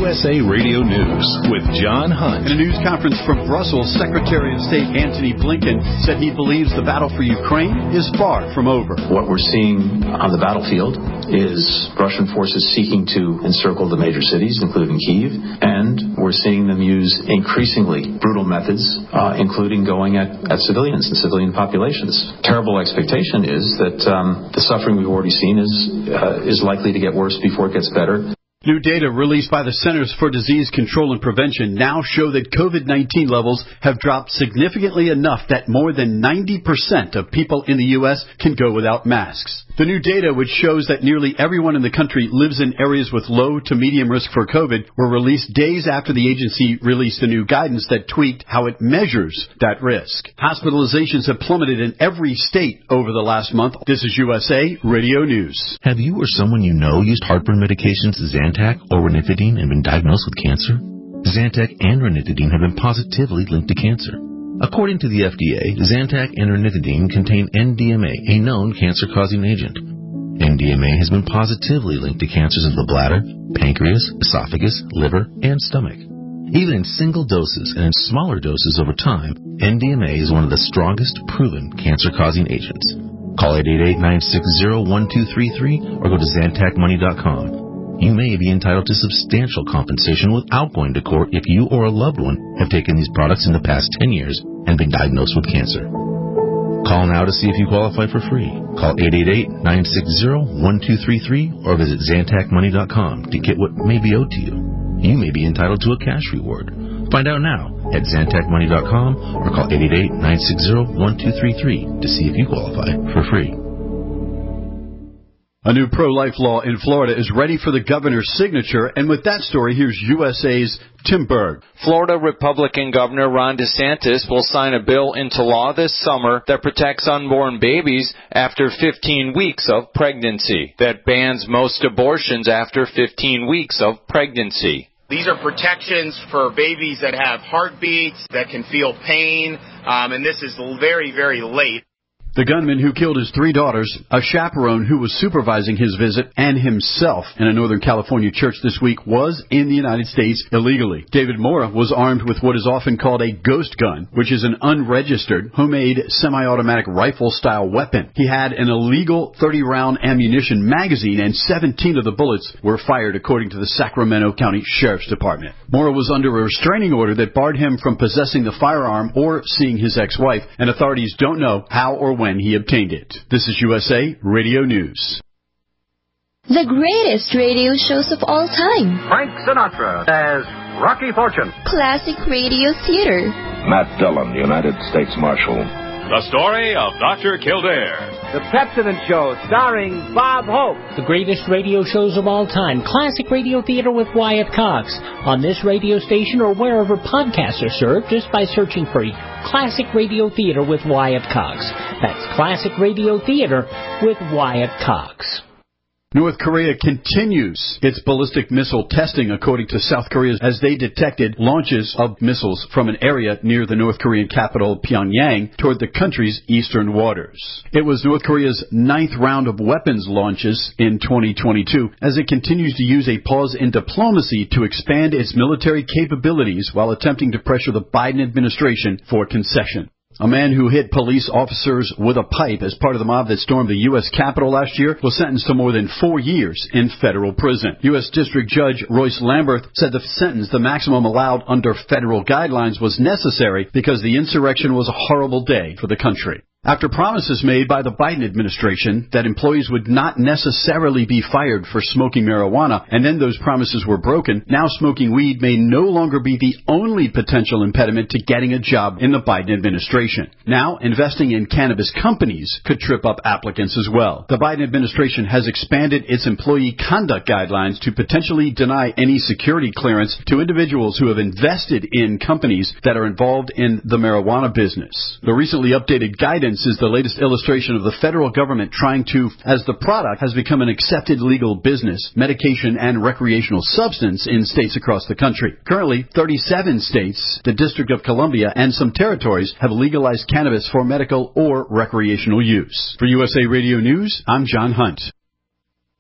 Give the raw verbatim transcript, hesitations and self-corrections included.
S A Radio News with John Hunt. In a news conference from Brussels, Secretary of State Antony Blinken said he believes the battle for Ukraine is far from over. What we're seeing on the battlefield is Russian forces seeking to encircle the major cities, including Kyiv, and we're seeing them use increasingly brutal methods, uh, including going at, at civilians and civilian populations. Terrible expectation is that um, the suffering we've already seen is uh, is likely to get worse before it gets better. New data released by the Centers for Disease Control and Prevention now show that COVID nineteen levels have dropped significantly enough that more than ninety percent of people in the U S can go without masks. The new data, which shows that nearly everyone in the country lives in areas with low to medium risk for COVID, were released days after the agency released a new guidance that tweaked how it measures that risk. Hospitalizations have plummeted in every state over the last month. This is U S A Radio News. Have you or someone you know used heartburn medications Zantac or ranitidine and been diagnosed with cancer? Zantac and ranitidine have been positively linked to cancer. According to the F D A, Zantac and ranitidine contain N D M A, a known cancer-causing agent. N D M A has been positively linked to cancers of the bladder, pancreas, esophagus, liver, and stomach. Even in single doses and in smaller doses over time, N D M A is one of the strongest proven cancer-causing agents. Call eight eight eight, nine six zero, one two three three or go to Zantac money dot com. You may be entitled to substantial compensation without going to court if you or a loved one have taken these products in the past ten years and been diagnosed with cancer. Call now to see if you qualify for free. Call eight eight eight, nine six zero, one two three three or visit Zantac money dot com to get what may be owed to you. You may be entitled to a cash reward. Find out now at Zantac money dot com or call eight eight eight, nine six zero, one two three three to see if you qualify for free. A new pro-life law in Florida is ready for the governor's signature, and with that story, here's U S A's Tim Berg. Florida Republican Governor Ron DeSantis will sign a bill into law this summer that protects unborn babies after fifteen weeks of pregnancy, that bans most abortions after fifteen weeks of pregnancy. These are protections for babies that have heartbeats, that can feel pain, um, and this is very, very late. The gunman who killed his three daughters, a chaperone who was supervising his visit, and himself in a Northern California church this week was in the United States illegally. David Mora was armed with what is often called a ghost gun, which is an unregistered, homemade, semi-automatic rifle-style weapon. He had an illegal thirty round ammunition magazine, and seventeen of the bullets were fired, according to the Sacramento County Sheriff's Department. Mora was under a restraining order that barred him from possessing the firearm or seeing his ex-wife, and authorities don't know how or when he obtained it. This is U S A Radio News. The greatest radio shows of all time. Frank Sinatra as Rocky Fortune. Classic radio theater. Matt Dillon, United States Marshal. The story of Doctor Kildare. The Pepsodent Show, starring Bob Hope. The greatest radio shows of all time. Classic radio theater with Wyatt Cox. On this radio station or wherever podcasts are served, just by searching for Classic Radio Theater with Wyatt Cox. That's Classic Radio Theater with Wyatt Cox. North Korea continues its ballistic missile testing, according to South Korea, as they detected launches of missiles from an area near the North Korean capital, Pyongyang, toward the country's eastern waters. It was North Korea's ninth round of weapons launches in twenty twenty-two, as it continues to use a pause in diplomacy to expand its military capabilities while attempting to pressure the Biden administration for concession. A man who hit police officers with a pipe as part of the mob that stormed the U S Capitol last year was sentenced to more than four years in federal prison. U S District Judge Royce Lamberth said the sentence, the maximum allowed under federal guidelines, was necessary because the insurrection was a horrible day for the country. After promises made by the Biden administration that employees would not necessarily be fired for smoking marijuana, and then those promises were broken, now smoking weed may no longer be the only potential impediment to getting a job in the Biden administration. Now, investing in cannabis companies could trip up applicants as well. The Biden administration has expanded its employee conduct guidelines to potentially deny any security clearance to individuals who have invested in companies that are involved in the marijuana business. The recently updated guidance is the latest illustration of the federal government trying to, as the product has become an accepted legal business, medication and recreational substance in states across the country. Currently, thirty-seven states, the District of Columbia, and some territories have legalized cannabis for medical or recreational use. For U S A Radio News, I'm John Hunt.